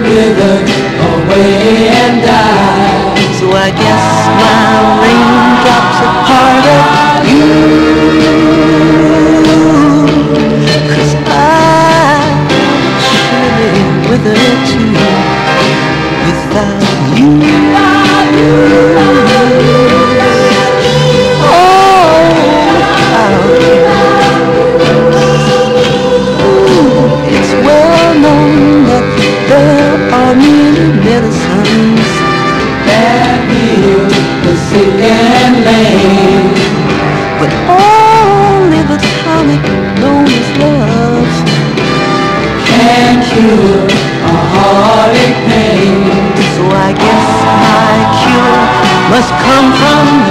withered away and died. So I guess my raindrops are part of you. 'Cause I surely withered too without you. It's well known that there are many medicines That healed the sick and lame, but only the tonic known as love can cure a heartache pain. So I guess my cure must come from